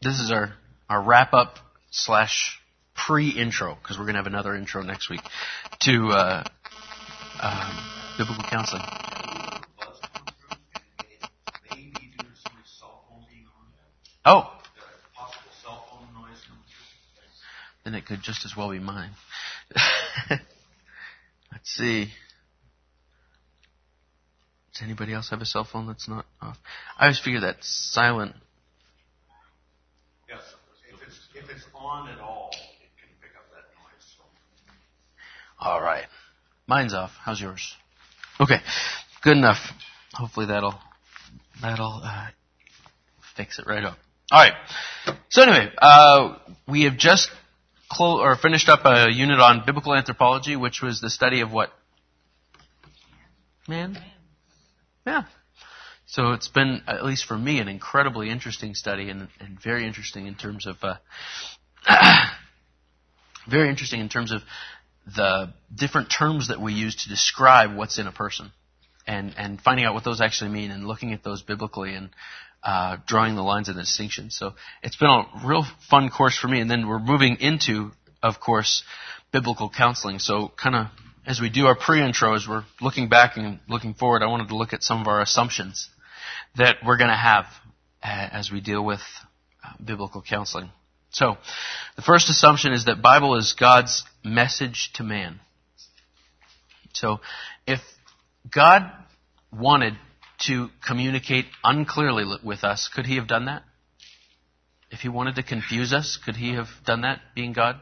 This is our wrap-up / pre-intro, because we're going to have another intro next week, to biblical counseling. Oh. Then it could just as well be mine. Let's see. Does anybody else have a cell phone that's not off? I always figure that's silent. Yes, if it's on at all, it can pick up that noise. So. All right. Mine's off. How's yours? Okay. Good enough. Hopefully that'll fix it right up. All right. So anyway, we have just finished up a unit on biblical anthropology, which was the study of what? Man? Yeah. So it's been, at least for me, an incredibly interesting study and very interesting in terms of the different terms that we use to describe what's in a person and finding out what those actually mean and looking at those biblically and drawing the lines and the distinctions. So it's been a real fun course for me. And then we're moving into, of course, biblical counseling. So kind of as we do our pre-intro, as we're looking back and looking forward, I wanted to look at some of our assumptions that we're going to have as we deal with biblical counseling. So the first assumption is that Bible is God's message to man. So if God wanted to communicate unclearly with us, could he have done that? If he wanted to confuse us, could he have done that, being God?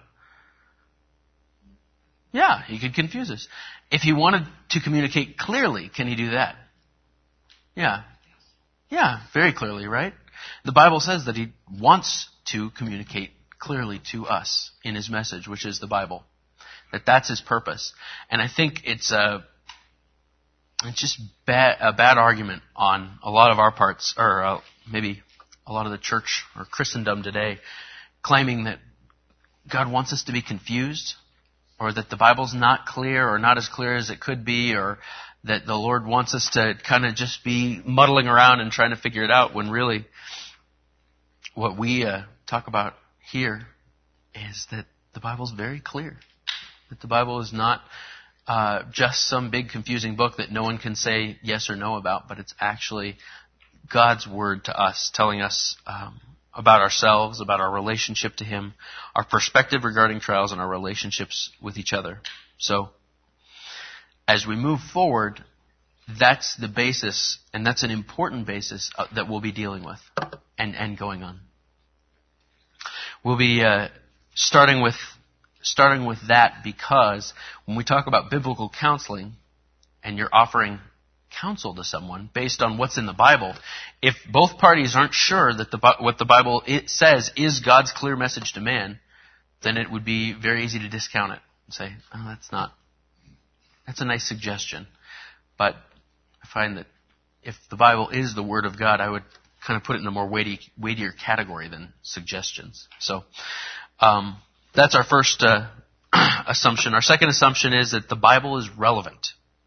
Yeah, he could confuse us. If he wanted to communicate clearly, can he do that? Yeah. Yeah, very clearly, right? The Bible says that he wants to communicate clearly to us in his message, which is the Bible. That's his purpose. And I think it's just a bad argument on a lot of our parts, or maybe a lot of the church or Christendom today, claiming that God wants us to be confused, or that the Bible's not clear or not as clear as it could be, or that the Lord wants us to kind of just be muddling around and trying to figure it out, when really what we talk about here is that the Bible's very clear. That the Bible is not just some big confusing book that no one can say yes or no about, but it's actually God's word to us, telling us about ourselves, about our relationship to him, our perspective regarding trials, and our relationships with each other. So, as we move forward, that's the basis, and that's an important basis that we'll be dealing with and going on. We'll be starting with that, because when we talk about biblical counseling and you're offering counsel to someone based on what's in the Bible, if both parties aren't sure that what the Bible says is God's clear message to man, then it would be very easy to discount it and say, oh, that's a nice suggestion. But I find that if the Bible is the Word of God, I would kind of put it in a more weightier category than suggestions. So that's our first assumption. Our second assumption is that the Bible is relevant.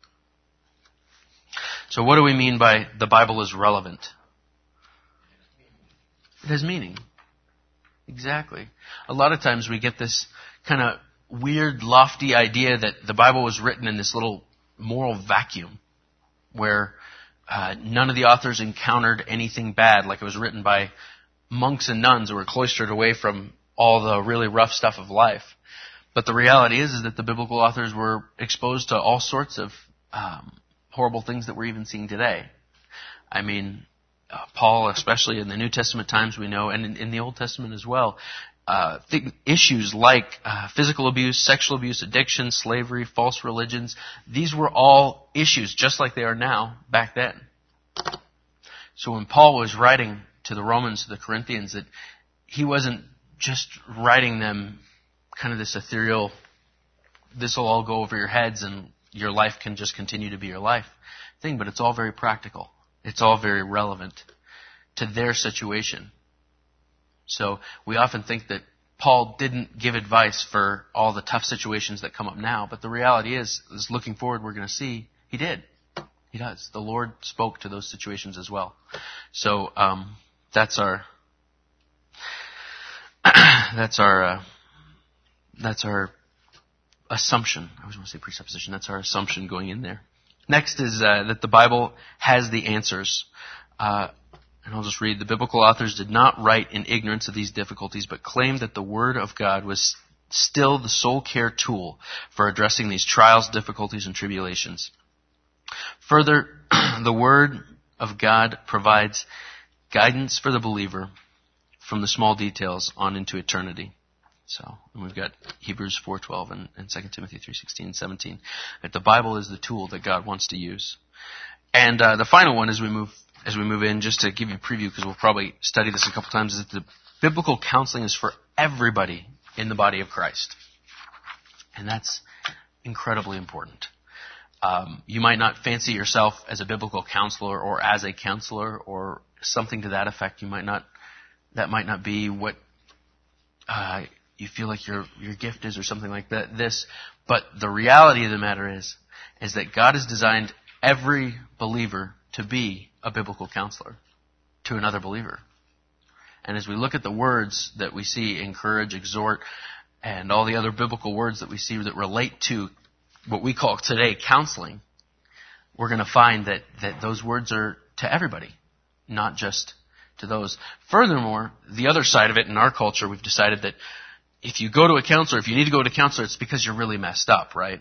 So what do we mean by the Bible is relevant? It has meaning. Exactly. A lot of times we get this kind of weird, lofty idea that the Bible was written in this little moral vacuum where none of the authors encountered anything bad, like it was written by monks and nuns who were cloistered away from all the really rough stuff of life. But the reality is that the biblical authors were exposed to all sorts of horrible things that we're even seeing today. I mean, Paul, especially in the New Testament times, we know, and in the Old Testament as well, issues like physical abuse, sexual abuse, addiction, slavery, false religions, these were all issues just like they are now back then. So when Paul was writing to the Romans, to the Corinthians, that he wasn't just writing them kind of this ethereal, this will all go over your heads and your life can just continue to be your life thing, but it's all very practical. It's all very relevant to their situation. So we often think that Paul didn't give advice for all the tough situations that come up now, but the reality is looking forward, we're going to see he did. He does. The Lord spoke to those situations as well. So that's our That's our assumption. I always want to say presupposition. That's our assumption going in there. Next is that the Bible has the answers. And I'll just read. The biblical authors did not write in ignorance of these difficulties, but claimed that the Word of God was still the sole care tool for addressing these trials, difficulties, and tribulations. Further, the Word of God provides guidance for the believer from the small details on into eternity. So, and we've got Hebrews 4:12 and 2 Timothy 3:16 and 17. That the Bible is the tool that God wants to use. And the final one as we move in, just to give you a preview, because we'll probably study this a couple times, is that the biblical counseling is for everybody in the body of Christ. And that's incredibly important. You might not fancy yourself as a biblical counselor or as a counselor or something to that effect. That might not be what you feel like your gift is or something like that. But the reality of the matter is that God has designed every believer to be a biblical counselor to another believer. And as we look at the words that we see, encourage, exhort, and all the other biblical words that we see that relate to what we call today counseling, we're going to find that those words are to everybody, not just to those. Furthermore, the other side of it in our culture, we've decided that if you go to a counselor, if you need to go to a counselor, it's because you're really messed up, right?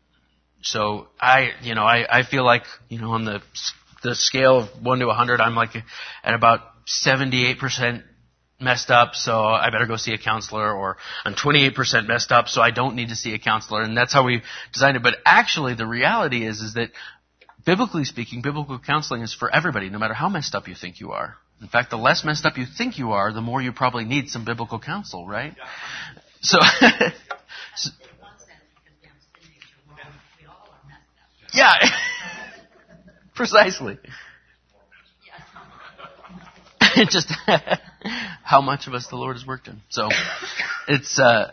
So I feel like, on the scale of 1 to 100, I'm like at about 78% messed up, so I better go see a counselor, or I'm 28% messed up, so I don't need to see a counselor, and that's how we designed it. But actually, the reality is that, biblically speaking, biblical counseling is for everybody, no matter how messed up you think you are. In fact, the less messed up you think you are, the more you probably need some biblical counsel, right? Yeah. So, yeah, precisely. Just how much of us the Lord has worked in. So it's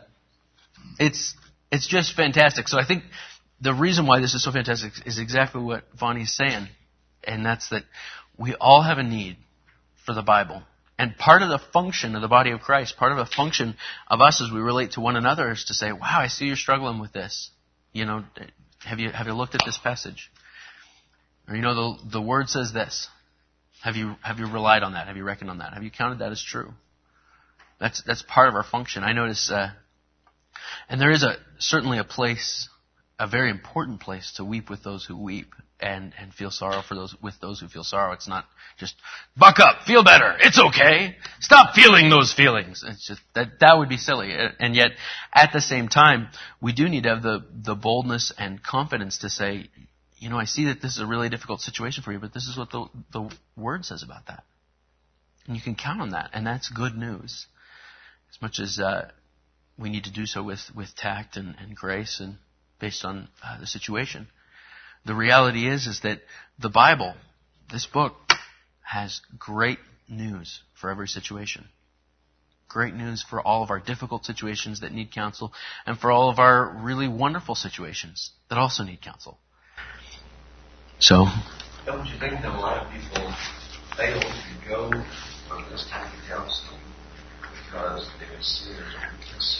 just fantastic. So I think the reason why this is so fantastic is exactly what Vonnie's saying, and that's that we all have a need for the Bible. And part of the function of the body of Christ, part of the function of us as we relate to one another, is to say, wow, I see you're struggling with this. Have you looked at this passage? Or the Word says this. Have you relied on that? Have you reckoned on that? Have you counted that as true? That's part of our function. I notice, and there is certainly a place, a very important place, to weep with those who weep and feel sorrow for those who feel sorrow. It's not just buck up, feel better, it's okay, stop feeling those feelings. It's just that would be silly. And yet, at the same time, we do need to have the boldness and confidence to say, I see that this is a really difficult situation for you, but this is what the Word says about that. And you can count on that, and that's good news. As much as we need to do so with tact and grace and based on the situation. The reality is that the Bible, this book, has great news for every situation. Great news for all of our difficult situations that need counsel, and for all of our really wonderful situations that also need counsel. So, don't you think that a lot of people fail to go on this type of counseling because they see their weakness?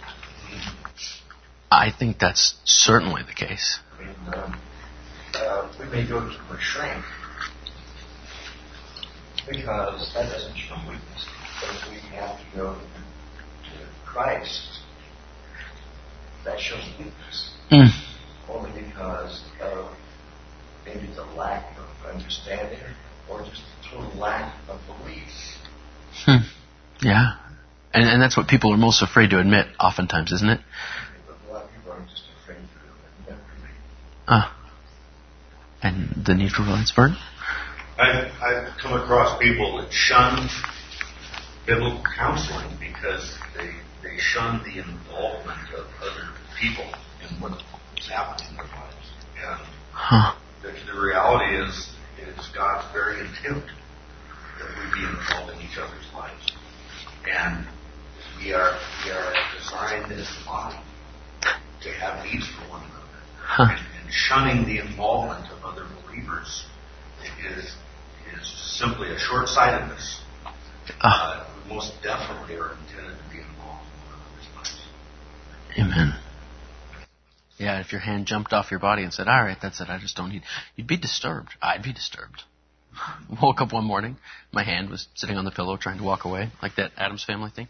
I think that's certainly the case. We may go to a shrink because that doesn't show weakness. But if we have to go to Christ, that shows weakness. Only because of maybe the lack of understanding or just a total lack of belief. Yeah. And that's what people are most afraid to admit oftentimes, isn't it? A lot of people are just afraid to admit. And the need for violence, Vern? I've come across people that shun biblical counseling because they shun the involvement of other people in what's happening in their lives. And the reality is God's very intent that we be involved in each other's lives. And we are designed as a body to have needs for one another. And shunning the involvement of other believers is simply a short-sightedness. We most definitely are intended to be involved. Amen. Yeah, if your hand jumped off your body and said, all right, that's it, I just don't need... You'd be disturbed. I'd be disturbed. Woke up one morning, my hand was sitting on the pillow trying to walk away, like that Addams Family thing.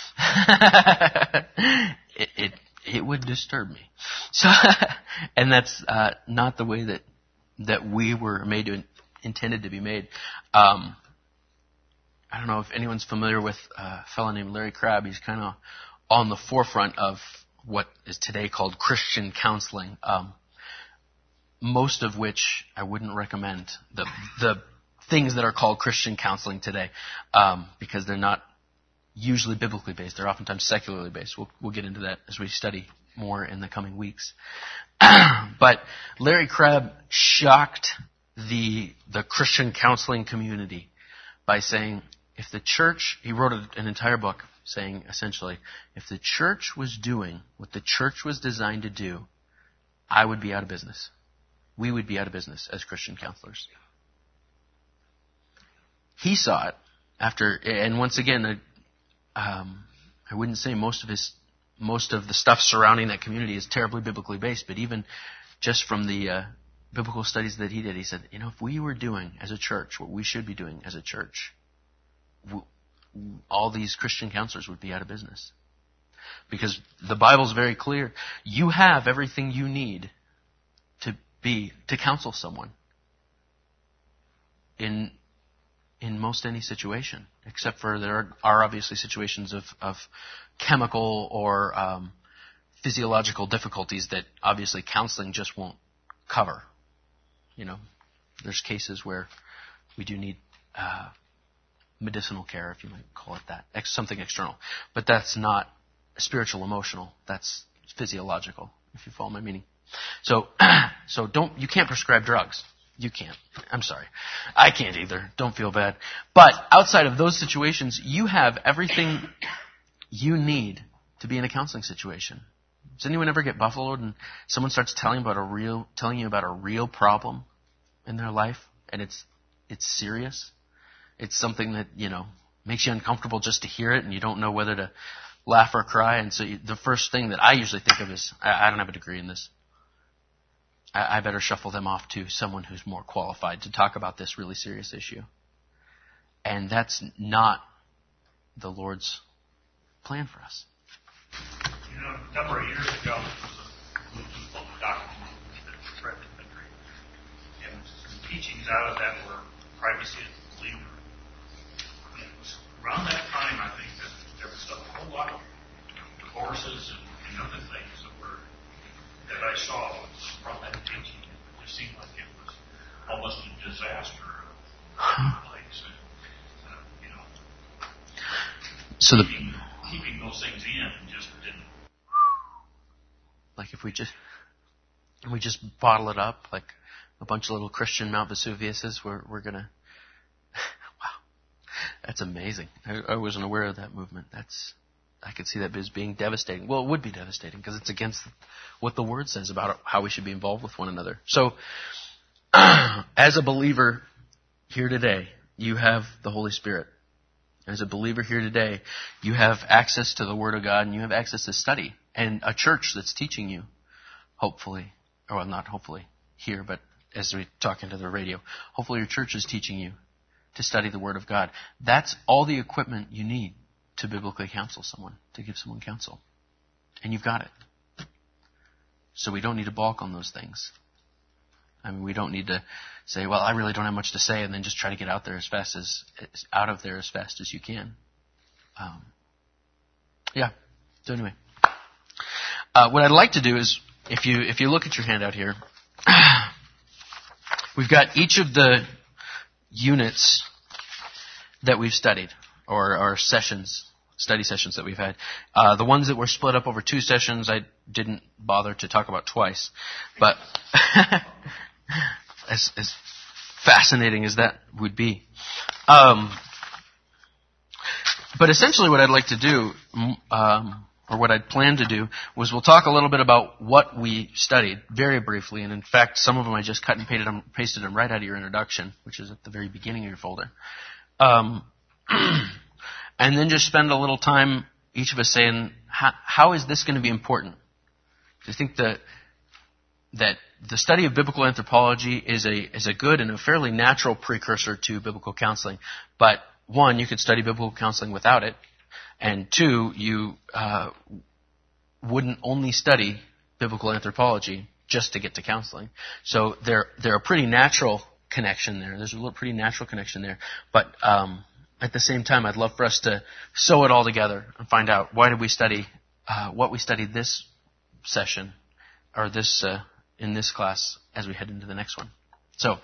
It would disturb me. So, and that's not the way that we were intended to be made. I don't know if anyone's familiar with a fellow named Larry Crabb. He's kind of on the forefront of what is today called Christian counseling, most of which I wouldn't recommend. The things that are called Christian counseling today, because they're not usually biblically based. They're oftentimes secularly based. We'll get into that as we study more in the coming weeks. But Larry Crabb shocked the Christian counseling community by saying, if the church, he wrote an entire book saying essentially, if the church was doing what the church was designed to do, I would be out of business. We would be out of business as Christian counselors. He saw it after, and once again, I wouldn't say most of the stuff surrounding that community is terribly biblically based, but even just from the biblical studies that he did, he said, if we were doing as a church what we should be doing as a church, all these Christian counselors would be out of business. Because the Bible's very clear. You have everything you need to counsel someone in most any situation, except for there are obviously situations of chemical or physiological difficulties that obviously counseling just won't cover. There's cases where we do need medicinal care, if you might call it that, something external. But that's not spiritual, emotional. That's physiological, if you follow my meaning. So you can't prescribe drugs. You can't. I'm sorry. I can't either. Don't feel bad. But outside of those situations, you have everything you need to be in a counseling situation. Does anyone ever get buffaloed and someone starts telling you about a real problem in their life, and it's serious? It's something that, makes you uncomfortable just to hear it, and you don't know whether to laugh or cry. And so the first thing that I usually think of is, I don't have a degree in this. I better shuffle them off to someone who's more qualified to talk about this really serious issue. And that's not the Lord's plan for us. A number of years ago, there was a movement called the document that spread the country. And some teachings out of that were privacy of the believer. And it was around that time, I think, that there was a whole lot of divorces and other things that I saw from that teaching. It just seemed like it was almost a disaster place. So keeping those things in just didn't. Like if we just bottle it up like a bunch of little Christian Mount Vesuviuses, we're gonna. Wow, that's amazing. I wasn't aware of that movement. I could see that as being devastating. Well, it would be devastating because it's against what the Word says about how we should be involved with one another. So, as a believer here today, you have the Holy Spirit. As a believer here today, you have access to the Word of God and you have access to study. And a church that's teaching you, hopefully, or well, not hopefully here, but as we talk into the radio, hopefully your church is teaching you to study the Word of God. That's all the equipment you need to biblically counsel someone, to give someone counsel. And you've got it. So we don't need to balk on those things. I mean, we don't need to say, well, I really don't have much to say, and then just try to get out of there as fast as you can. So anyway, what I'd like to do is, if you look at your handout here, we've got each of the units that we've studied, or study sessions that we've had. The ones that were split up over 2 sessions, I didn't bother to talk about twice. But as fascinating as that would be. But essentially what I'd like to do, or what I'd planned to do, was we'll talk a little bit about what we studied, very briefly. And in fact, some of them I just cut and pasted them right out of your introduction, which is at the very beginning of your folder. And then just spend a little time, each of us saying how is this going to be important? Do you think that the study of biblical anthropology is a good and a fairly natural precursor to biblical counseling? But one, you could study biblical counseling without it, and two, you wouldn't only study biblical anthropology just to get to counseling. So they're a pretty natural connection there. There's a pretty natural connection there. But at the same time, I'd love for us to sew it all together and find out why did we study what we studied this session or this in this class as we head into the next one. So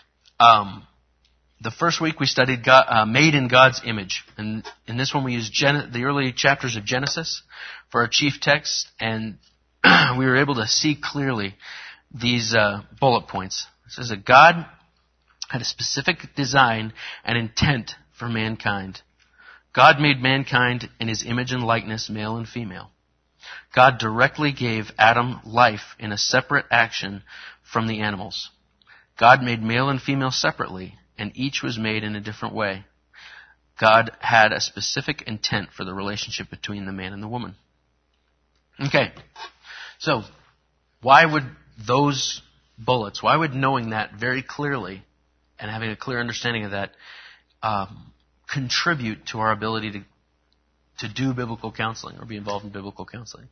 the first week we studied God, made in God's image, and in this one we used the early chapters of Genesis for our chief text, and we were able to see clearly these bullet points. It says that God had a specific design and intent for mankind. God made mankind in His image and likeness, male and female. God directly gave Adam life in a separate action from the animals. God made male and female separately, and each was made in a different way. God had a specific intent for the relationship between the man and the woman. Okay, so why would those bullets, why would knowing that very clearly and having a clear understanding of that contribute to our ability to do biblical counseling or be involved in biblical counseling?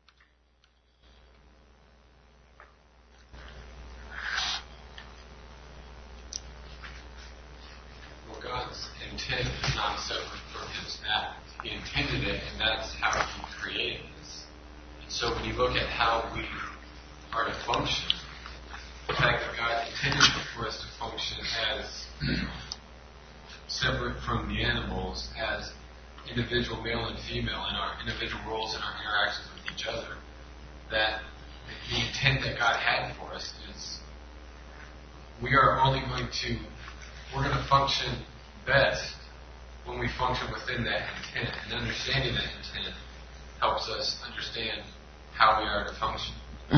Well, God's intent is not separate from His act. He intended it, and that's how He created us. And so when you look at how we are to function, the fact that God intended for us to function as separate from the animals, as individual male and female in our individual roles and our interactions with each other, that the intent that God had for us is we're going to function best when we function within that intent, and understanding that intent helps us understand how we are to function.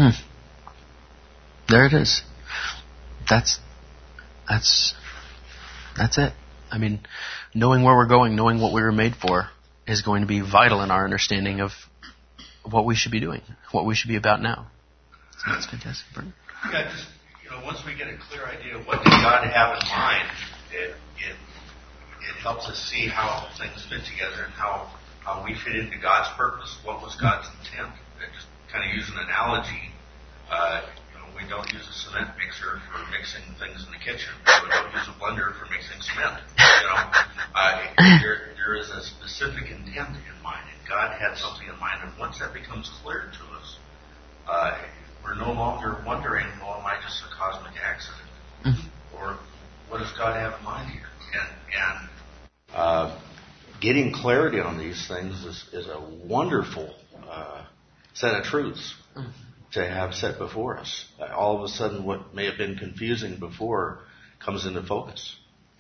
There it is. That's it. I mean, knowing where we're going, knowing what we were made for, is going to be vital in our understanding of what we should be doing, what we should be about now. So that's fantastic, Burton. Yeah, just once we get a clear idea of what did God have in mind, it helps us see how things fit together and how we fit into God's purpose. What was God's intent? And just kind of use an analogy. We don't use a cement mixer for mixing things in the kitchen. We don't use a blender for mixing cement. There is a specific intent in mind, and God had something in mind. And once that becomes clear to us, we're no longer wondering, am I just a cosmic accident? Or what does God have in mind here? And getting clarity on these things is a wonderful set of truths to have set before us. All of a sudden, what may have been confusing before comes into focus.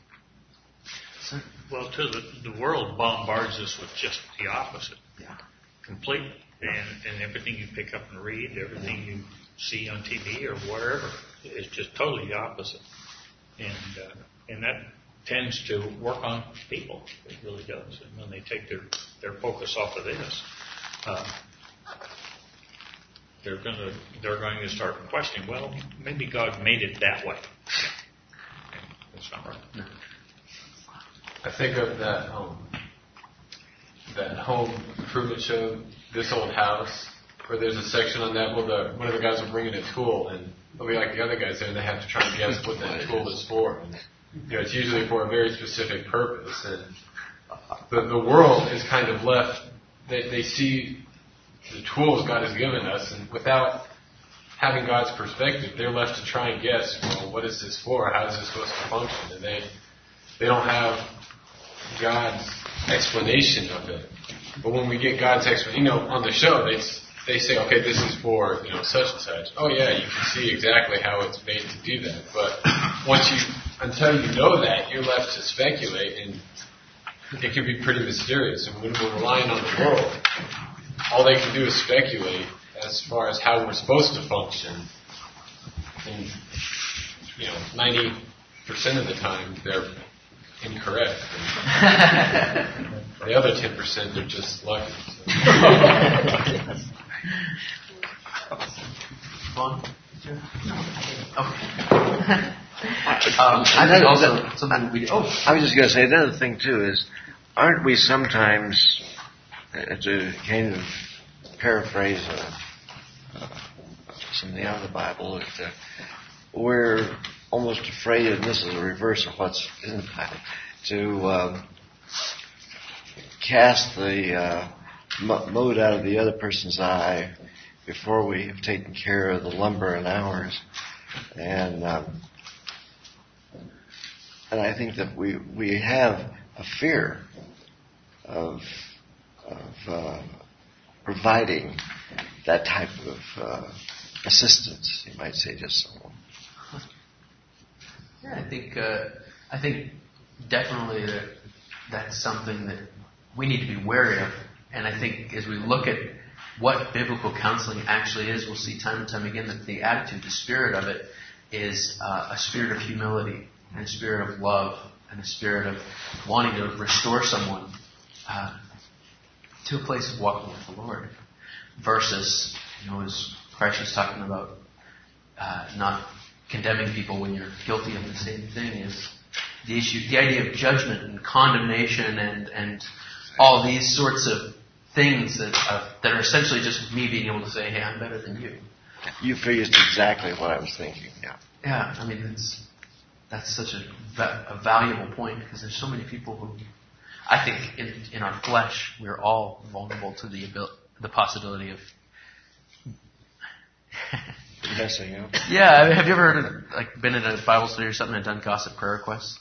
Well, too, the world bombards us with just the opposite. Yeah. Completely. And everything you pick up and read, everything you see on TV or wherever, is just totally the opposite. And that tends to work on people. It really does. And when they take their focus off of this, they're going to start questioning, well, maybe God made it that way. That's not right. No. I think of that home improvement show, This Old House, where there's a section on that where one of the guys will bring in a tool, and they'll be like the other guys there, and they have to try and guess what that tool is for. And, it's usually for a very specific purpose. And the world is kind of left, they see the tools God has given us, and without having God's perspective, they're left to try and guess, well, what is this for? How is this supposed to function? And they don't have God's explanation of it. But when we get God's explanation, on the show, they say, okay, this is for, such and such. Oh yeah, you can see exactly how it's made to do that. But until you know that, you're left to speculate, and it can be pretty mysterious. And when we're relying on the world, all they can do is speculate as far as how we're supposed to function. And, 90% of the time, they're incorrect. The other 10% are just lucky. I think also something we. I was just going to say another thing too is, aren't we sometimes, to kind of paraphrase something out of the Bible, that we're almost afraid, and this is a reverse of what's in the Bible, to cast the mote out of the other person's eye before we have taken care of the lumber in ours. And I think that we have a fear of providing that type of assistance, you might say, just someone. Yeah, I think definitely that's something that we need to be wary of. And I think as we look at what biblical counseling actually is, we'll see time and time again that the attitude, the spirit of it, is a spirit of humility and a spirit of love and a spirit of wanting to restore someone to a place of walking with the Lord, versus, as Christ was talking about, not condemning people when you're guilty of the same thing, is the issue, the idea of judgment and condemnation and all these sorts of things that are essentially just me being able to say, hey, I'm better than you. You figured exactly what I was thinking, yeah. Yeah, I mean, that's such a valuable point, because there's so many people who, I think in our flesh, we're all vulnerable to the possibility of messing up. Yeah, I mean, have you ever been in a Bible study or something and done gossip prayer requests?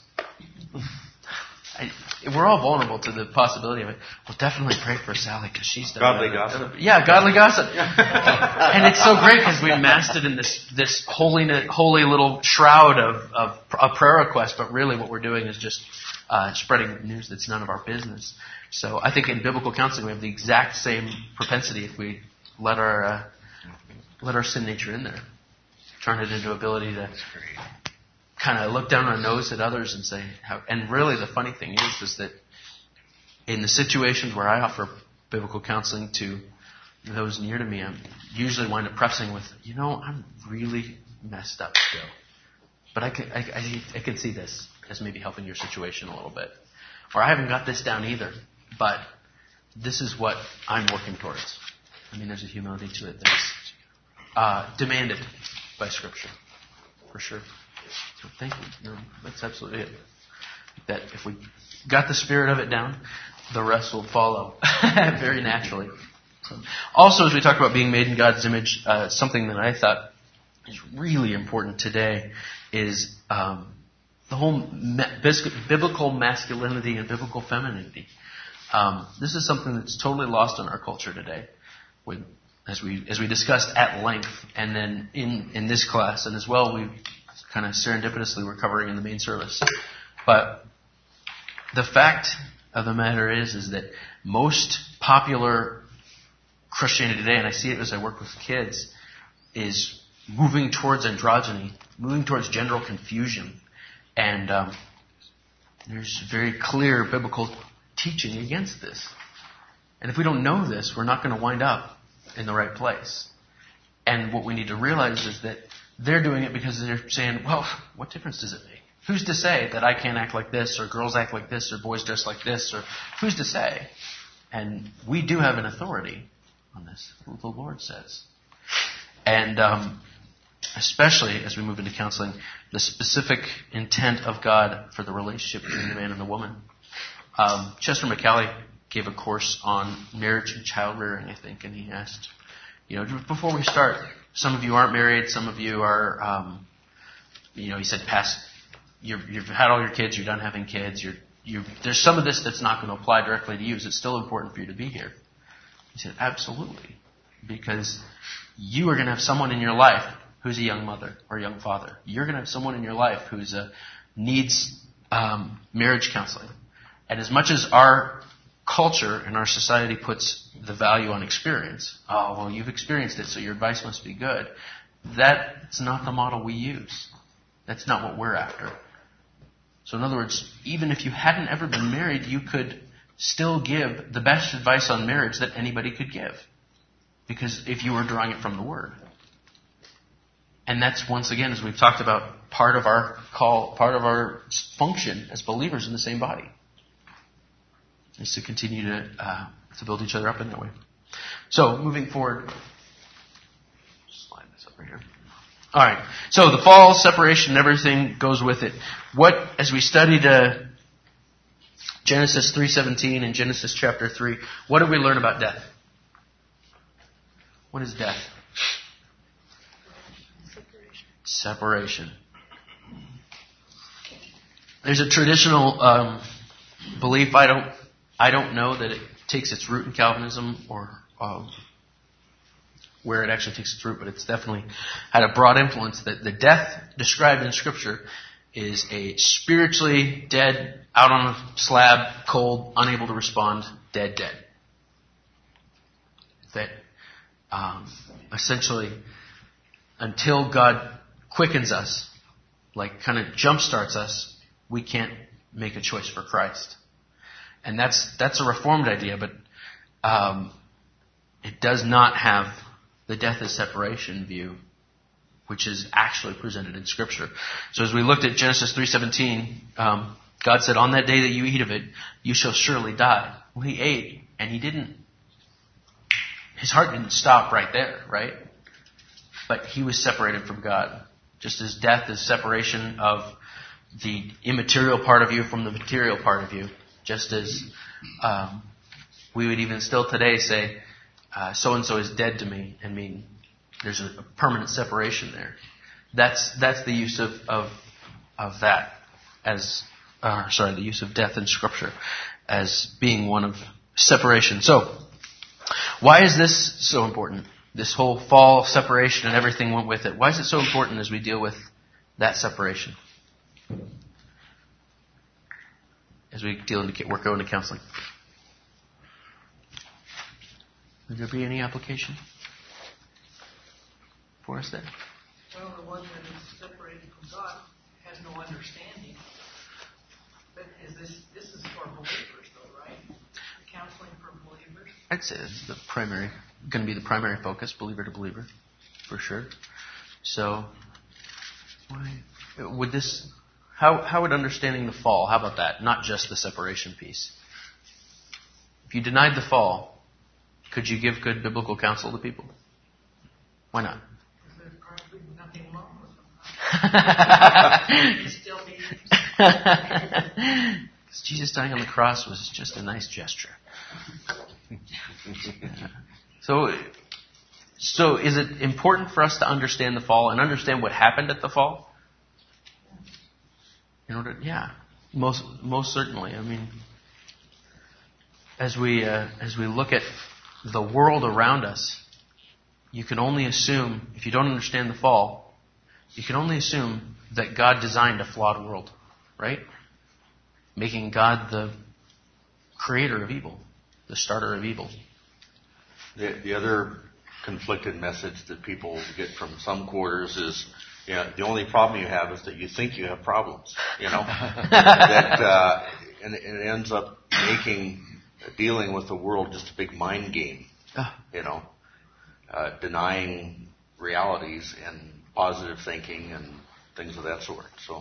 We're all vulnerable to the possibility of it. We'll definitely pray for Sally because she's done godly gossip. Yeah, godly gossip. And it's so great because we masked it in this holy little shroud of a prayer request, but really what we're doing is just spreading news that's none of our business. So I think in biblical counseling we have the exact same propensity if we let our sin nature in there, turn it into ability to kind of look down our nose at others and say, and really the funny thing is that in the situations where I offer biblical counseling to those near to me, I usually wind up pressing with, I'm really messed up still. But I can see this as maybe helping your situation a little bit. Or I haven't got this down either, but this is what I'm working towards. I mean, there's a humility to it that's demanded by Scripture, for sure. So thank you. No, that's absolutely it. That if we got the spirit of it down, the rest will follow very naturally. So, also, as we talk about being made in God's image, something that I thought is really important today is the whole biblical masculinity and biblical femininity. This is something that's totally lost in our culture today. As we discussed at length, and then in this class, and as well we kind of serendipitously we're covering in the main service. But the fact of the matter is that most popular Christianity today, and I see it as I work with kids, is moving towards androgyny, moving towards gender confusion. And there's very clear biblical teaching against this. And if we don't know this, we're not going to wind up in the right place. And what we need to realize is that they're doing it because they're saying, well, what difference does it make? Who's to say that I can't act like this, or girls act like this, or boys dress like this, or who's to say? And we do have an authority on this, what the Lord says. And especially as we move into counseling, the specific intent of God for the relationship between the man and the woman. Chester McCallie gave a course on marriage and child rearing, I think, and he asked, before we start, some of you aren't married, some of you are, he said, you've had all your kids, you're done having kids, there's some of this that's not going to apply directly to you. Is it still important for you to be here? He said, absolutely. Because you are going to have someone in your life who's a young mother or a young father. You're going to have someone in your life who's needs marriage counseling. And as much as our culture and our society puts the value on experience, you've experienced it, so your advice must be good. That's not the model we use. That's not what we're after. So in other words, even if you hadn't ever been married, you could still give the best advice on marriage that anybody could give. Because if you were drawing it from the Word. And that's, once again, as we've talked about, part of our call, part of our function as believers in the same body. Is to continue to build each other up in that way. So, moving forward. Slide this over here. Alright, so the fall, separation, and everything goes with it. As we studied Genesis 3:17 and Genesis chapter 3, what did we learn about death? What is death? Separation. There's a traditional belief, I don't know that it takes its root in Calvinism or where it actually takes its root, but it's definitely had a broad influence that the death described in Scripture is a spiritually dead, out on a slab, cold, unable to respond, dead. That essentially, until God quickens us, like kind of jumpstarts us, we can't make a choice for Christ. And that's a Reformed idea, but it does not have the death as separation view, which is actually presented in Scripture. So as we looked at Genesis 3:17, God said, "On that day that you eat of it, you shall surely die." Well, he ate, and his heart didn't stop right there, right? But he was separated from God. Just as death is separation of the immaterial part of you from the material part of you. Just as we would even still today say, so-and-so is dead to me, and mean there's a permanent separation there. That's the use of that as, the use of death in Scripture as being one of separation. So, why is this so important? This whole fall, separation, and everything went with it. Why is it so important as we deal with that separation? As we work into counseling. Would there be any application for us there? Well, the one that is separated from God has no understanding. But this is for believers, though, right? Counseling for believers. I'd say it's going to be the primary focus, believer to believer, for sure. So, how would understanding the fall, how about that? Not just the separation piece. If you denied the fall, could you give good biblical counsel to people? Why not? Because there's probably nothing wrong with them. You still need Jesus dying on the cross was just a nice gesture. So is it important for us to understand the fall and understand what happened at the fall? Most certainly. I mean, as we look at the world around us, you can only assume, if you don't understand the fall, you can only assume that God designed a flawed world, right? Making God the creator of evil, the starter of evil. The other conflicted message that people get from some quarters is, the only problem you have is that you think you have problems, that, and it ends up making dealing with the world just a big mind game, denying realities and positive thinking and things of that sort. So,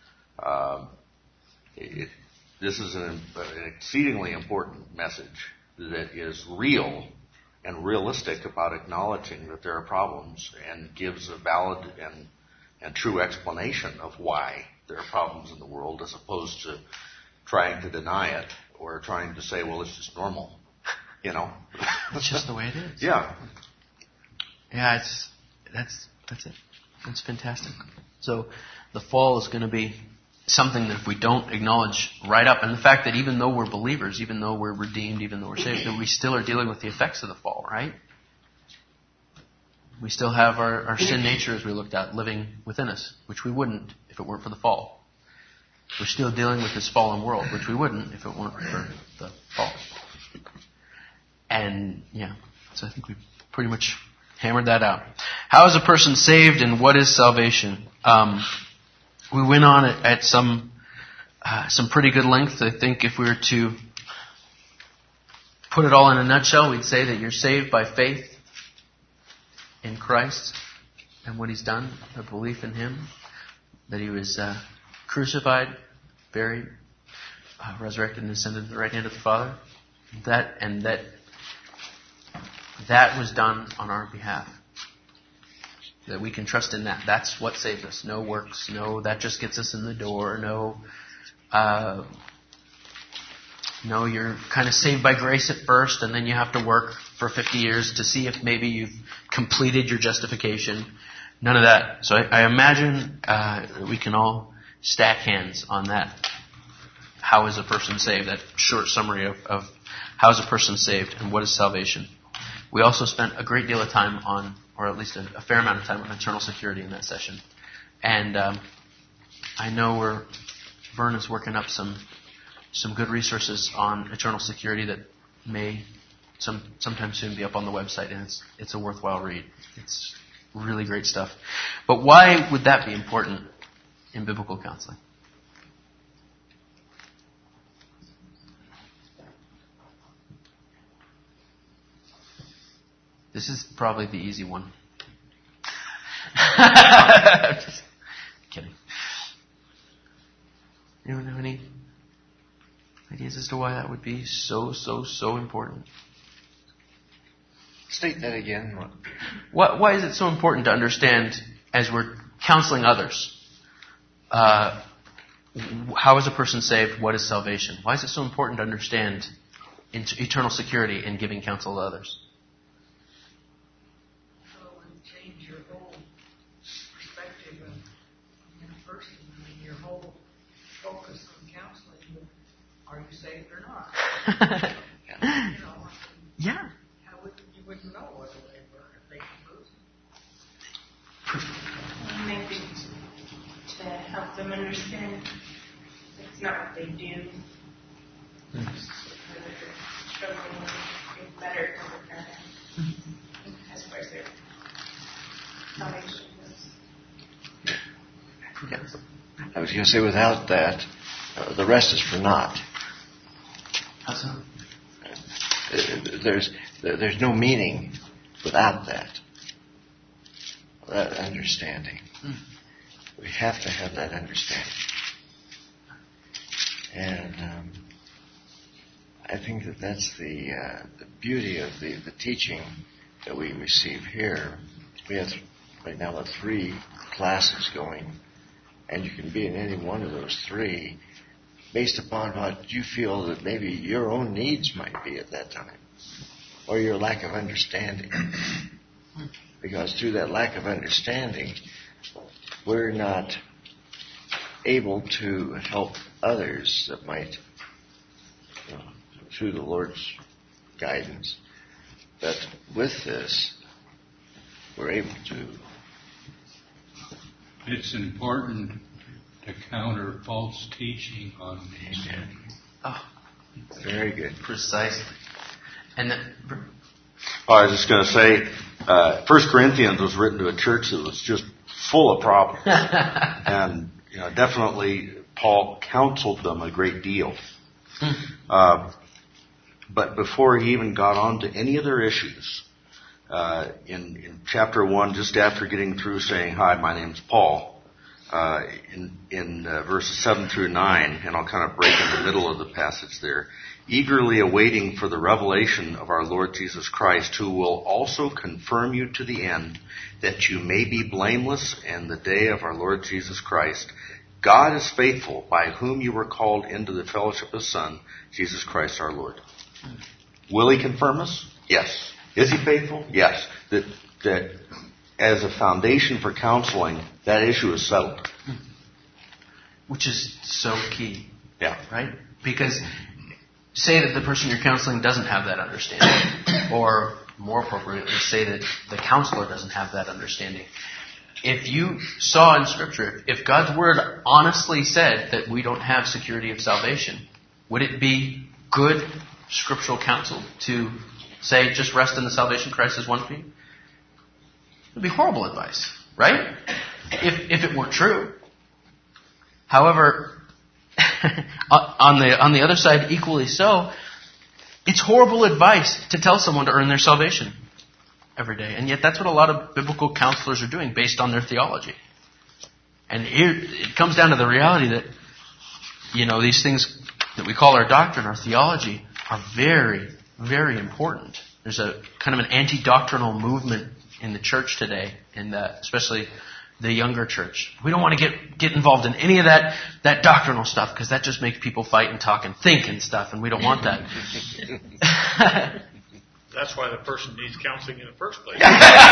this is an exceedingly important message that is real and realistic about acknowledging that there are problems and gives a valid and true explanation of why there are problems in the world, as opposed to trying to deny it or trying to say, well, it's just normal, It's just the way it is. Yeah. Yeah, that's it. That's fantastic. So the fall is going to be something that if we don't acknowledge right up, and the fact that even though we're believers, even though we're redeemed, even though we're saved, that we still are dealing with the effects of the fall, right? We still have our sin nature, as we looked at, living within us, which we wouldn't if it weren't for the fall. We're still dealing with this fallen world, which we wouldn't if it weren't for the fall. And, so I think we pretty much hammered that out. How is a person saved, and what is salvation? We went on at some pretty good length. I think if we were to put it all in a nutshell, we'd say that you're saved by faith in Christ and what He's done, a belief in Him, that He was crucified, buried, resurrected, and ascended to the right hand of the Father. That was done on our behalf. That we can trust in that. That's what saves us. No works. No, that just gets us in the door. No, you're kind of saved by grace at first, and then you have to work for 50 years to see if maybe you've completed your justification. None of that. So I imagine we can all stack hands on that. How is a person saved? That short summary of how is a person saved and what is salvation. We also spent a great deal of time on, or at least a fair amount of time on eternal security in that session. And I know Vern is working up some good resources on eternal security that may sometime soon be up on the website, and it's a worthwhile read. It's really great stuff. But why would that be important in biblical counseling? This is probably the easy one. Just kidding. Anyone have any ideas as to why that would be so important? State that again. Why is it so important to understand, as we're counseling others, how is a person saved? What is salvation? Why is it so important to understand eternal security in giving counsel to others? Are you saved or not? Yeah. You wouldn't know whether they were if they could lose. Maybe to help them understand it's not what they do. Whether they're struggling to get better over time as far as their salvation goes. Yes. I was going to say, without that, the rest is for naught. How so? There's no meaning without that understanding. We have to have that understanding. And I think that's the beauty of the teaching that we receive here. We have right now 3 classes going, and you can be in any one of those 3 based upon what you feel that maybe your own needs might be at that time, or your lack of understanding. Because through that lack of understanding, we're not able to help others that might, through the Lord's guidance, that with this, we're able to. It's important to counter false teaching on these. Oh, very good. Precisely. And I was just going to say, 1 Corinthians was written to a church that was just full of problems. And definitely Paul counseled them a great deal. But before he even got on to any of their issues, in chapter 1, just after getting through saying, "Hi, my name's Paul," in verses 7 through 9, and I'll kind of break in the middle of the passage there, eagerly awaiting for the revelation of our Lord Jesus Christ, who will also confirm you to the end, that you may be blameless in the day of our Lord Jesus Christ. God is faithful, by whom you were called into the fellowship of His Son, Jesus Christ our Lord. Will He confirm us? Yes. Is He faithful? Yes. That as a foundation for counseling, that issue is settled. Which is so key. Yeah. Right? Because say that the person you're counseling doesn't have that understanding, or more appropriately, say that the counselor doesn't have that understanding. If you saw in Scripture, if God's Word honestly said that we don't have security of salvation, would it be good scriptural counsel to say just rest in the salvation Christ has won for you? It would be horrible advice, right? If it weren't true. However, on the other side, equally so, It's horrible advice to tell someone to earn their salvation every day. And yet that's what a lot of biblical counselors are doing based on their theology. And here it comes down to the reality that, these things that we call our doctrine, our theology, are very, very important. There's a kind of an anti-doctrinal movement in the church today, especially the younger church. We don't want to get involved in any of that doctrinal stuff, because that just makes people fight and talk and think and stuff, and we don't want that. That's why the person needs counseling in the first place.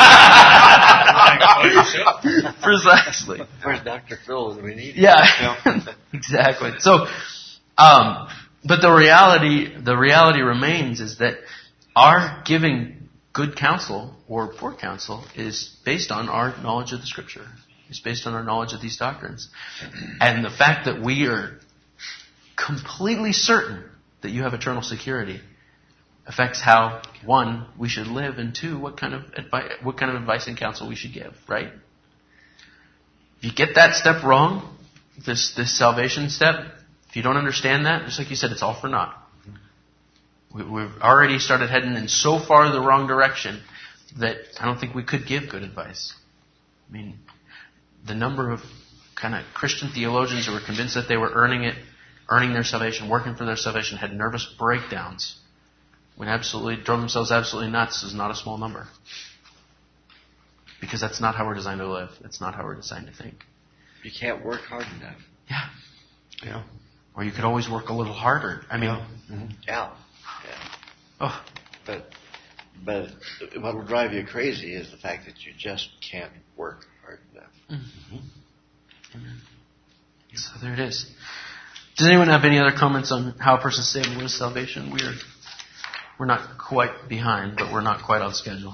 Precisely. Where's Dr. Phil when we need him? Yeah, exactly. So, but the reality remains is that our giving good counsel or poor counsel is based on our knowledge of the Scripture. It's based on our knowledge of these doctrines. And the fact that we are completely certain that you have eternal security affects how, one, we should live, and two, what kind of advice and counsel we should give, right? If you get that step wrong, this salvation step, if you don't understand that, just like you said, it's all for naught. We've already started heading in so far the wrong direction that I don't think we could give good advice. I mean, the number of kind of Christian theologians who were convinced that they were earning their salvation, working for their salvation, had nervous breakdowns when drove themselves absolutely nuts is not a small number. Because that's not how we're designed to live. That's not how we're designed to think. You can't work hard enough. Yeah. Or you could always work a little harder. I mean... Yeah. Oh. But what will drive you crazy is the fact that you just can't work hard enough. Amen. So there it is. Does anyone have any other comments on how a person's saved and what is salvation? We're not quite behind, but we're not quite on schedule.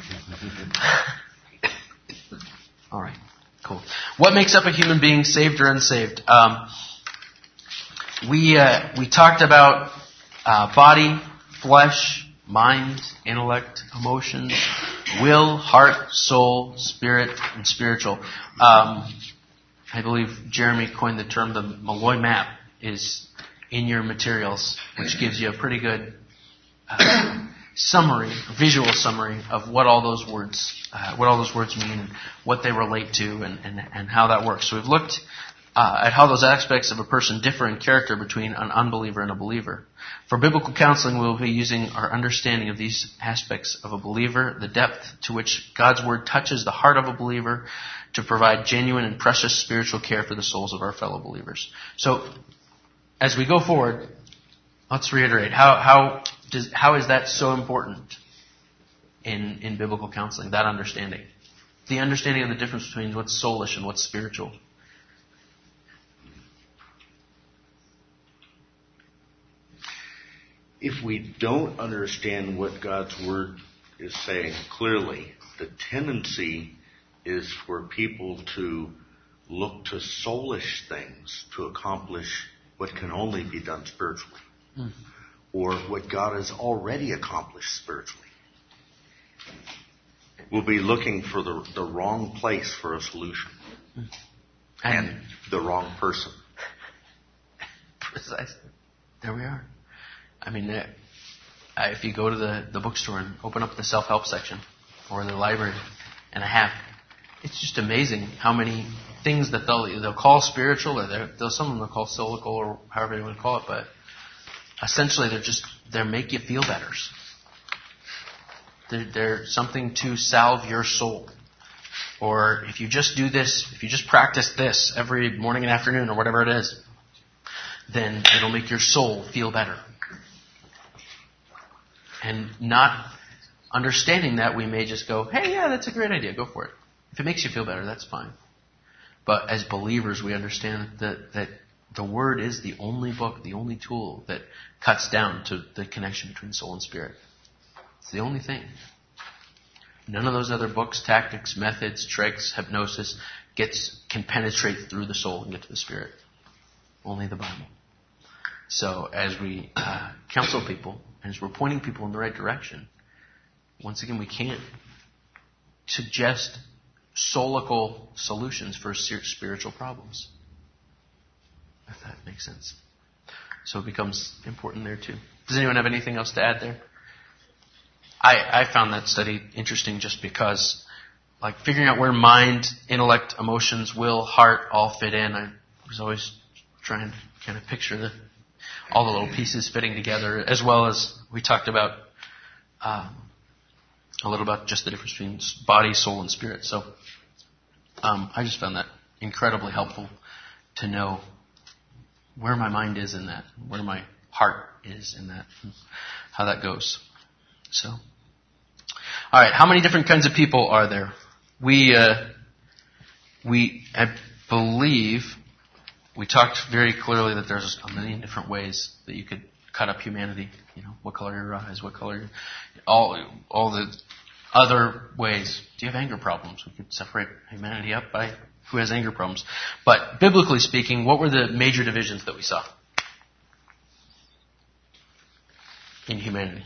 All right, cool. What makes up a human being, saved or unsaved? We talked about body, flesh, mind, intellect, emotions, will, heart, soul, spirit, and spiritual. I believe Jeremy coined the term, the Malloy map is in your materials, which gives you a pretty good visual summary of what all those words mean and what they relate to and how that works. So we've looked at how those aspects of a person differ in character between an unbeliever and a believer. For biblical counseling, we will be using our understanding of these aspects of a believer, the depth to which God's Word touches the heart of a believer to provide genuine and precious spiritual care for the souls of our fellow believers. So, as we go forward, let's reiterate, how is that so important in biblical counseling, that understanding? The understanding of the difference between what's soulish and what's spiritual. If we don't understand what God's Word is saying clearly, the tendency is for people to look to soulish things to accomplish what can only be done spiritually, or what God has already accomplished spiritually. We'll be looking for the wrong place for a solution, and the wrong person. Precisely. There we are. I mean, if you go to the bookstore and open up the self-help section or the library, and it's just amazing how many things that they'll call spiritual, or some of them they'll call soulical, or however you want to call it, but essentially they're make you feel better. They're something to salve your soul. Or if you just do this, if you just practice this every morning and afternoon or whatever it is, then it'll make your soul feel better. And not understanding that, we may just go, hey, yeah, that's a great idea, go for it. If it makes you feel better, that's fine. But as believers, we understand that the Word is the only book, the only tool that cuts down to the connection between soul and spirit. It's the only thing. None of those other books, tactics, methods, tricks, hypnosis can penetrate through the soul and get to the spirit. Only the Bible. So as we counsel people, and as we're pointing people in the right direction, once again, we can't suggest soulical solutions for spiritual problems. If that makes sense. So it becomes important there too. Does anyone have anything else to add there? I found that study interesting just because, like, figuring out where mind, intellect, emotions, will, heart all fit in. I was always trying to kind of picture all the little pieces fitting together, as well as we talked about a little about just the difference between body, soul, and spirit. So I just found that incredibly helpful to know where my mind is in that, where my heart is in that, and how that goes. So, all right, how many different kinds of people are there? I believe we talked very clearly that there's a million different ways that you could cut up humanity. You know, what color your eyes, what color, all the other ways. Do you have anger problems? We could separate humanity up by who has anger problems. But biblically speaking, what were the major divisions that we saw in humanity?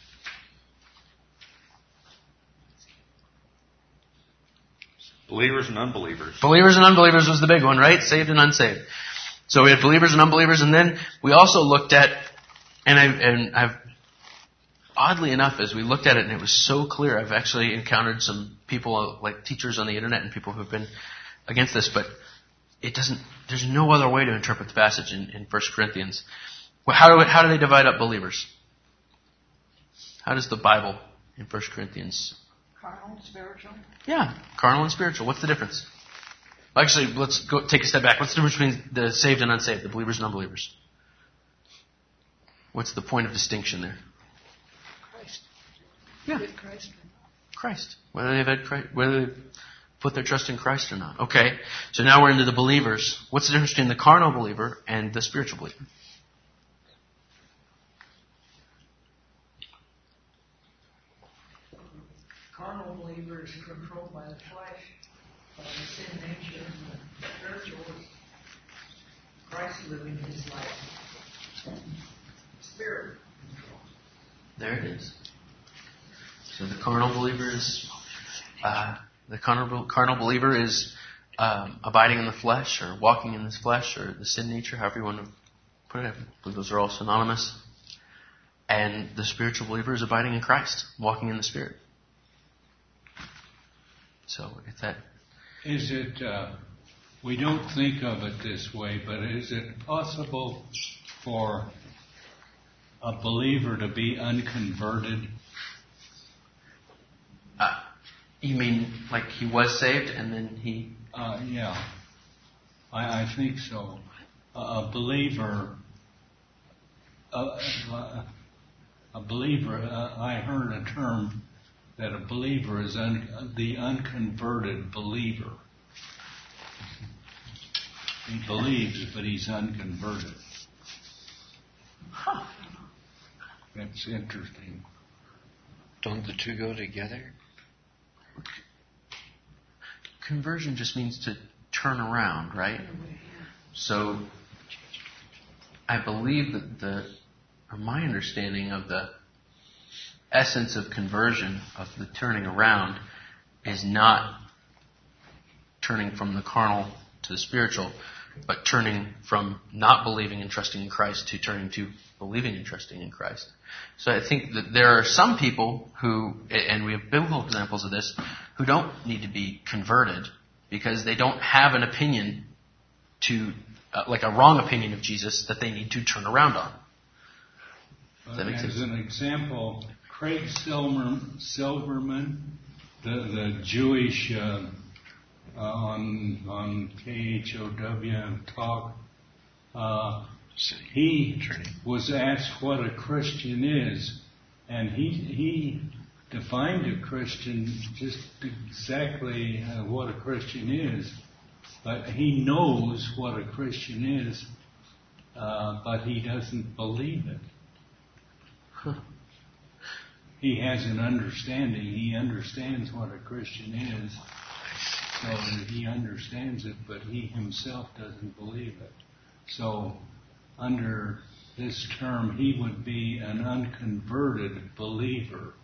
Believers and unbelievers. Believers and unbelievers was the big one, right? Saved and unsaved. So we had believers and unbelievers, and then we also looked at, and I've oddly enough, as we looked at it, and it was so clear, I've actually encountered some people, like teachers on the internet and people who've been against this, but there's no other way to interpret the passage in 1 Corinthians. Well, how do they divide up believers? How does the Bible in 1 Corinthians? Carnal, spiritual. Yeah, carnal and spiritual. What's the difference? Actually, let's go take a step back. What's the difference between the saved and unsaved, the believers and unbelievers? What's the point of distinction there? Christ. Yeah. With Christ. Christ. Whether they've put their trust in Christ or not. Okay. So now we're into the believers. What's the difference between the carnal believer and the spiritual believer? Carnal believer is controlled by the flesh, by the sin nature, and the spiritual is Christ living his life. Spirit control. There it is. So the carnal believer is abiding in the flesh, or walking in this flesh, or the sin nature, however you want to put it. I believe those are all synonymous. And the spiritual believer is abiding in Christ, walking in the Spirit. So if that is it, we don't think of it this way, but is it possible for a believer to be unconverted? You mean like he was saved and then he? Yeah, I think so. A believer. I heard a term that a believer is the unconverted believer. He believes, but he's unconverted. Huh. That's interesting. Don't the two go together? Conversion just means to turn around, right? So I believe that my understanding of the essence of conversion, of the turning around, is not turning from the carnal to the spiritual, but turning from not believing and trusting in Christ to turning to believing and trusting in Christ. So I think that there are some people who, and we have biblical examples of this, who don't need to be converted because they don't have an opinion like a wrong opinion of Jesus that they need to turn around on. Does that make sense? As an example, Craig Silverman, the Jewish on KHOW talk, he was asked what a Christian is, and he defined a Christian just exactly what a Christian is, but he knows what a Christian is, but he doesn't believe it. Huh. He has an understanding. He understands what a Christian is, so that he understands it, but he himself doesn't believe it. So, under this term, he would be an unconverted believer.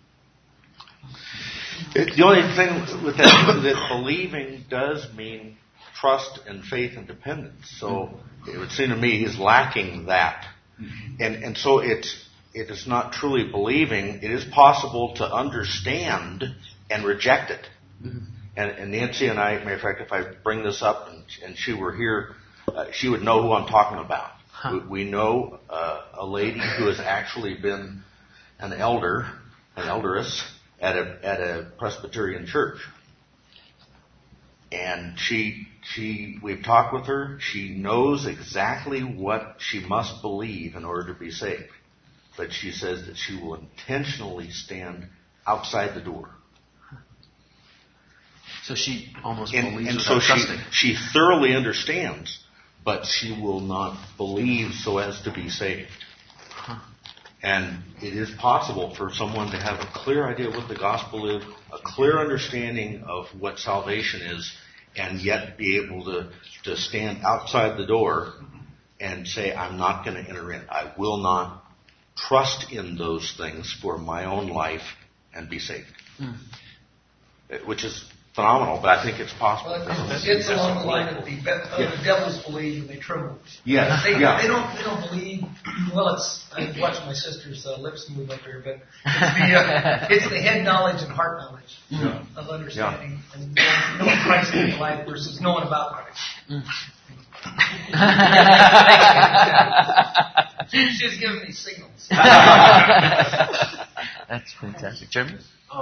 The only thing with that believing does mean trust and faith and dependence. So it would seem to me he's lacking that. And so it's it is not truly believing. It is possible to understand and reject it. Mm-hmm. And Nancy and I, matter of fact, if I bring this up and she were here, she would know who I'm talking about. Huh. We know a lady who has actually been an elderess at a Presbyterian church. And we've talked with her. She knows exactly what she must believe in order to be saved. But she says that she will intentionally stand outside the door. So she almost believes and so she thoroughly understands, but she will not believe so as to be saved. Huh. And it is possible for someone to have a clear idea of what the gospel is, a clear understanding of what salvation is, and yet be able to stand outside the door and say, I'm not going to enter in. I will not trust in those things for my own life and be saved. Which is phenomenal, but I think it's possible. Well, it's along the line of the devils believe and they tremble. Yes. They don't believe. Well, I watched my sister's lips move up here, but it's the head knowledge and heart knowledge of understanding and knowing Christ in your life versus knowing about Christ. She's giving me signals. That's fantastic, Jeremy.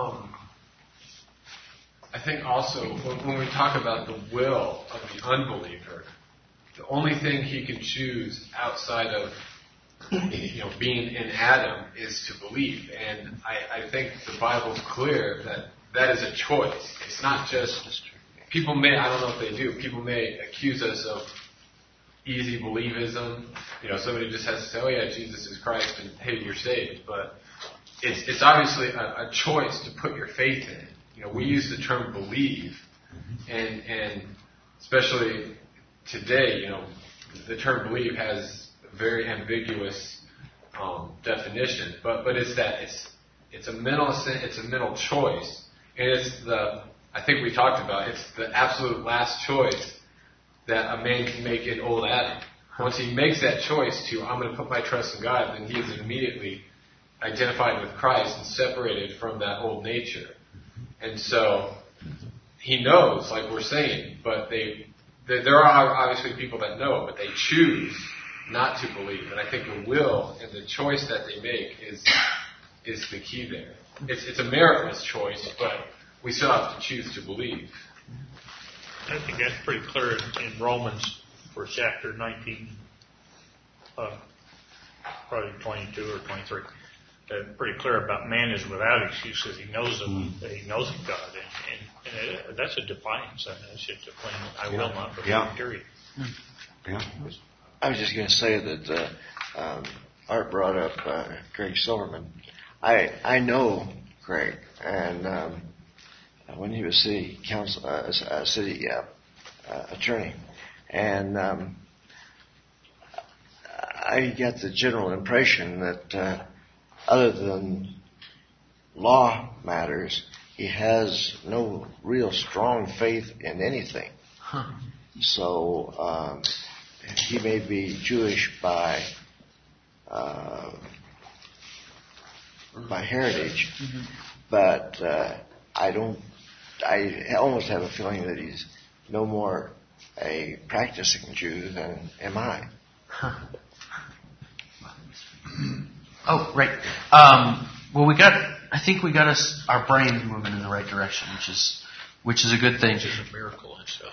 I think also when we talk about the will of the unbeliever, the only thing he can choose outside of being in Adam is to believe. And I think the Bible's clear that is a choice. It's not just people may, I don't know if they do, people may accuse us of easy believism. Somebody just has to say, oh yeah, Jesus is Christ and hey, you're saved. But it's obviously a choice to put your faith in it. We use the term believe, and especially today, the term believe has a very ambiguous definition. But it's a mental choice, and I think we talked about it's the absolute last choice that a man can make in old Adam. Once he makes that choice I'm going to put my trust in God, then he is immediately identified with Christ and separated from that old nature. And so he knows, like we're saying, but there are obviously people that know, but they choose not to believe. And I think the will and the choice that they make is the key there. It's a meritless choice, but we still have to choose to believe. I think that's pretty clear in Romans, for chapter 19, probably 22 or 23. Pretty clear about man is without excuses. He knows him. He knows of God, and that's a defiance. That's just a plain. I will not believe. Period. Yeah. I was just going to say that Art brought up Greg Silverman. I know Greg, and when he was city council, city attorney, and I got the general impression that. Other than law matters, he has no real strong faith in anything. Huh. So he may be Jewish by heritage, but I almost have a feeling that he's no more a practicing Jew than am I. Huh. Oh, right. Well, I think we got our brains moving in the right direction, which is a good thing. Which is a miracle itself.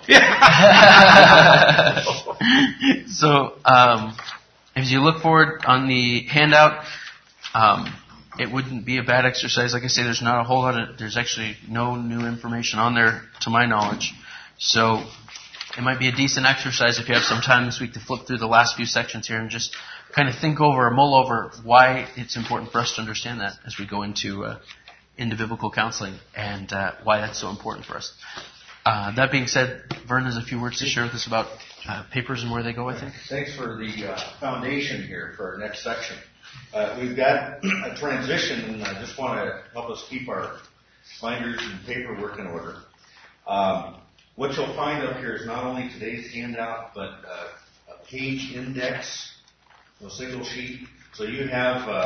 Yeah. So, as you look forward on the handout, it wouldn't be a bad exercise. Like I say, there's not a whole lot there's actually no new information on there to my knowledge. So, it might be a decent exercise if you have some time this week to flip through the last few sections here and just kind of think over or mull over why it's important for us to understand that as we go into biblical counseling and why that's so important for us. That being said, Vern has a few words to share with us about papers and where they go, I think. Thanks for the foundation here for our next section. We've got a transition, and I just want to help us keep our binders and paperwork in order. What you'll find up here is not only today's handout, but a page index, a single sheet. So you have a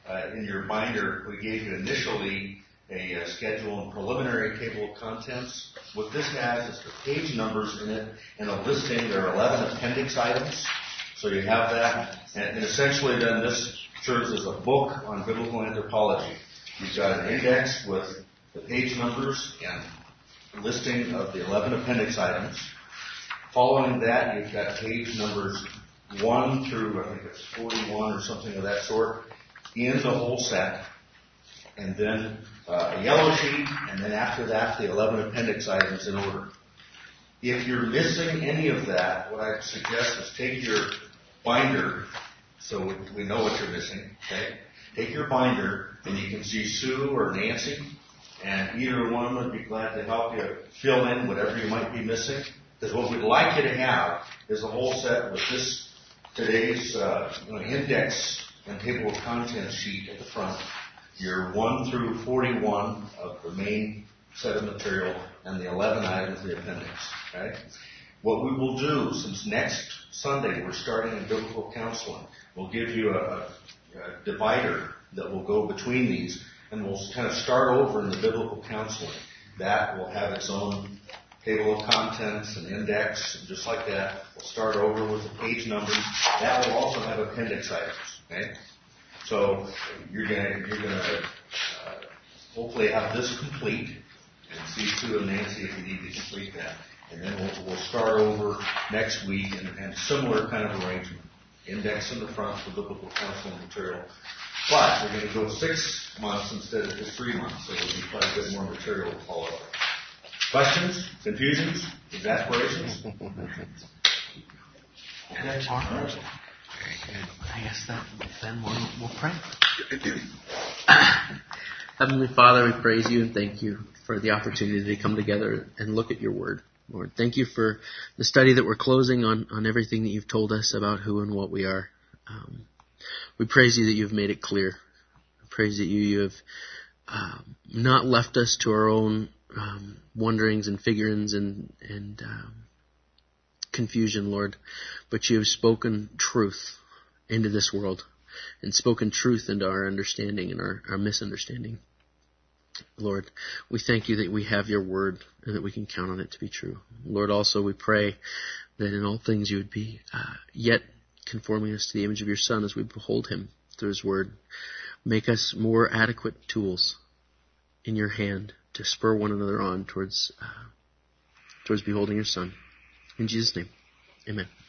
in your binder, we gave you initially a schedule and preliminary table of contents. What this has is the page numbers in it and a listing. There are 11 appendix items. So you have that. And essentially then this serves as a book on biblical anthropology. You've got an index with the page numbers and listing of the 11 appendix items. Following that, you've got page numbers 1 through, I think it's 41 or something of that sort, in the whole set. And then a yellow sheet, and then after that, the 11 appendix items in order. If you're missing any of that, what I suggest is take your binder, so we know what you're missing, okay? Take your binder, and you can see Sue or Nancy, and either one of them would be glad to help you fill in whatever you might be missing. Because what we'd like you to have is a whole set with this today's index and table of contents sheet at the front. Your 1 through 41 of the main set of material and the 11 items of the appendix. Okay? What we will do, since next Sunday we're starting in biblical counseling, we'll give you a divider that will go between these, and we'll kind of start over in the biblical counseling. That will have its own table of contents and index, and just like that, we'll start over with the page numbers. That will also have appendix items. Okay? So you're gonna hopefully have this complete, and see Sue and Nancy if you need to complete that. And then we'll start over next week and similar kind of arrangement. Index in the front for biblical counseling material. But we're going to go 6 months instead of just 3 months, so there'll be quite a bit more material to follow up. Questions? Confusions? Exasperations? Okay. Very good. I guess that then we'll pray. Heavenly Father, we praise you and thank you for the opportunity to come together and look at your word. Lord, thank you for the study that we're closing on everything that you've told us about who and what we are. We praise you that you've made it clear. I praise that you have not left us to our own wonderings and figurings and confusion, Lord, but you have spoken truth into this world and spoken truth into our understanding and our misunderstanding. Lord, we thank you that we have your word and that we can count on it to be true. Lord, also we pray that in all things you would be yet conforming us to the image of your Son as we behold him through his word. Make us more adequate tools in your hand to spur one another on towards beholding your Son. In Jesus' name, amen.